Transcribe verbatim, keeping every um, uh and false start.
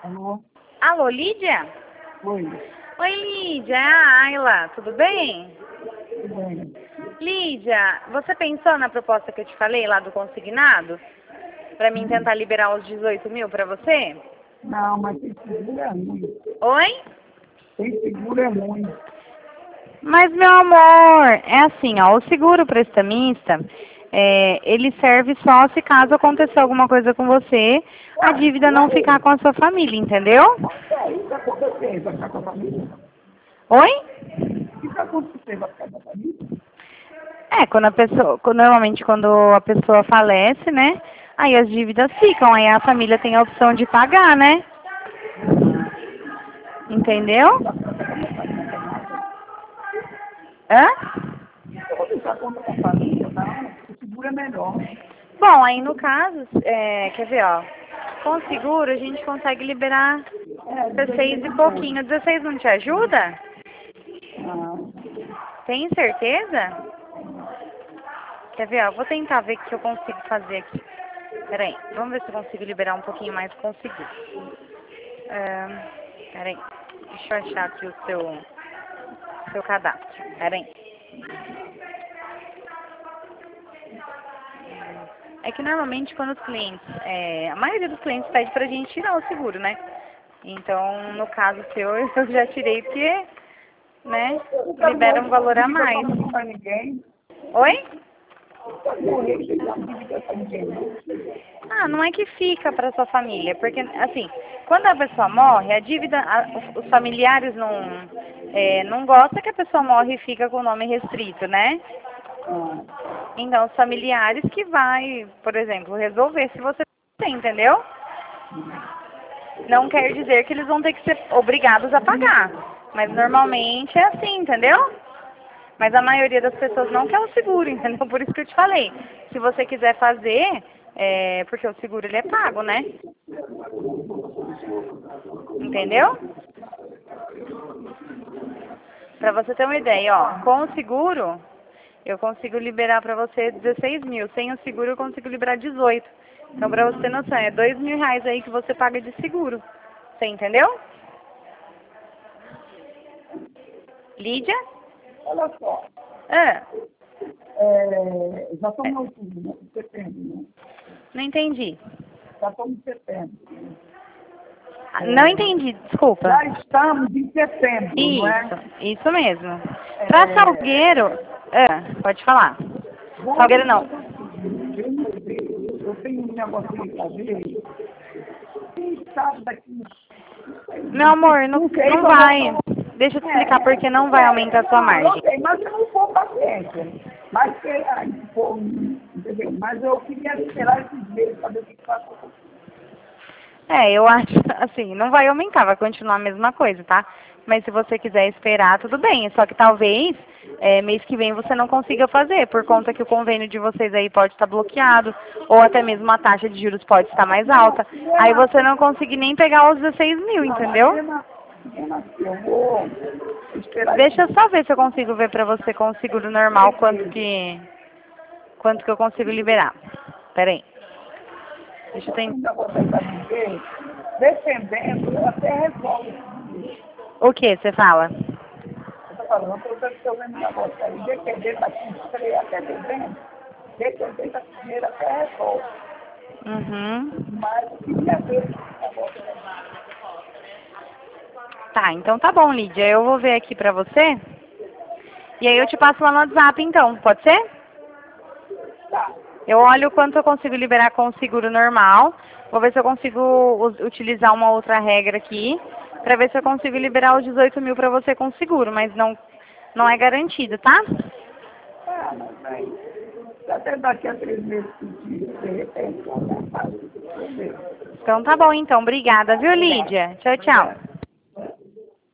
Alô? Alô, Lídia? Oi, Oi, Lídia, é a Ayla, tudo bem? tudo bem? Lídia, você pensou na proposta que eu te falei lá do consignado? Pra mim tentar liberar os dezoito mil pra você? Não, mas tem seguro é ruim. Oi? Tem seguro é ruim. Mas, meu amor, é assim, ó, o seguro prestamista, é, ele serve só se caso acontecer alguma coisa com você, a Ué, dívida e não ficar aí? com a sua família, entendeu? E aí, o que acontecer? Vai ficar com a família? Oi? O que acontecer? Vai ficar com a família? É, quando a pessoa, quando- normalmente quando a pessoa falece, né? Aí as dívidas ficam, aí a família tem a opção de pagar, né? Ah, Entendeu? não dá pra ficar com a família, nada. Hã? Eu vou deixar conta com a família, não. O seguro é melhor. Bom, aí no caso, é, quer ver, ó. Com o seguro a gente consegue liberar É, dezesseis e dezesseis pouco. pouquinho. dezesseis não te ajuda? Ah, Tem certeza? Quer ver, ó, vou tentar ver o que eu consigo fazer aqui. Peraí, vamos ver se eu consigo liberar um pouquinho mais com o seguro. Ahn, peraí, deixa eu achar aqui o seu, seu cadastro. Peraí. É que normalmente quando os clientes, é, a maioria dos clientes pede pra gente tirar o seguro, né? Então, no caso seu, eu já tirei porque, né, nunca libera um vou valor a dívida mais. para ninguém. Oi? Nunca vou dar dívida para ninguém, não. Ah, não é que fica para sua família, porque assim, quando a pessoa morre, a dívida, a- os, os familiares não, é, não gostam que a pessoa morre e fica com o nome restrito, né? Ah, Então, os familiares que vai, por exemplo, resolver se você tem, entendeu? Não quer dizer que eles vão ter que ser obrigados a pagar, mas normalmente é assim, entendeu? Mas a maioria das pessoas não quer o seguro, entendeu? Por isso que eu te falei. Se você quiser fazer, é, porque o seguro ele é pago, né? Entendeu? Pra você ter uma ideia, ó, com o seguro, eu consigo liberar pra você dezesseis mil. Sem o seguro, eu consigo liberar dezoito. Então, pra você ter noção, é dois mil reais aí que você paga de seguro. Você entendeu? Lídia? olha só. Ah, É, já estamos é, em outubro, né? Em setembro, né? não entendi. Já estamos em setembro. Ah, não É, entendi, desculpa. já estamos em setembro, não é? Isso, isso mesmo. Pra É, Salgueiro, ah, pode falar. Salgueiro vamos não. fazer o seguinte, eu não sei, eu tenho um negócio de fazer, quem sabe daqui uns Meu amor, não, não sei, não só vou vai. falar. Deixa eu te explicar É, porque não vai é, aumentar a sua não, eu margem. sei, mas eu não vou paciência. Mas, que, ai, pô, entendeu? Mas eu queria esperar esses meses para ver o que faz. É, eu acho, assim, não vai aumentar, vai continuar a mesma coisa, tá? Mas se você quiser esperar, tudo bem. Só que talvez é, mês que vem você não consiga fazer, por conta que o convênio de vocês aí pode estar bloqueado, ou até mesmo a taxa de juros pode estar mais Não, alta. Aí mesmo você assim, não conseguir nem pegar os dezesseis mil, não, mas entendeu? mesmo, mesmo assim, eu vou esperar Deixa esses eu só ver se eu consigo ver pra você com o seguro normal três quanto meses. que quanto que eu consigo liberar. Pera aí. Deixa eu Eu tenho tentar. um negócio aí para dizer, dependendo, eu até resolvo esse dinheiro. O que você fala? Eu estou falando, eu estou vendo um negócio aí, dependendo daqui uns três até dezembro, dependendo daqui dinheiro até resolve. Uhum. Mas eu queria ver esse negócio. Tá, então tá bom, Lídia. Eu vou ver aqui pra você. E aí eu te passo lá no WhatsApp então, pode ser? Tá, Eu olho o quanto eu consigo liberar com o seguro normal. Vou ver se eu consigo u- utilizar uma outra regra aqui. Pra ver se eu consigo liberar os dezoito mil pra você com o seguro. Mas não, não é garantido, tá? tá, mas aí, até daqui a três meses, de de repente, eu vou fazer. Vamos ver. Então tá bom então. Obrigada, Tá, viu, obrigado. Lídia? Tchau, tchau. Obrigado.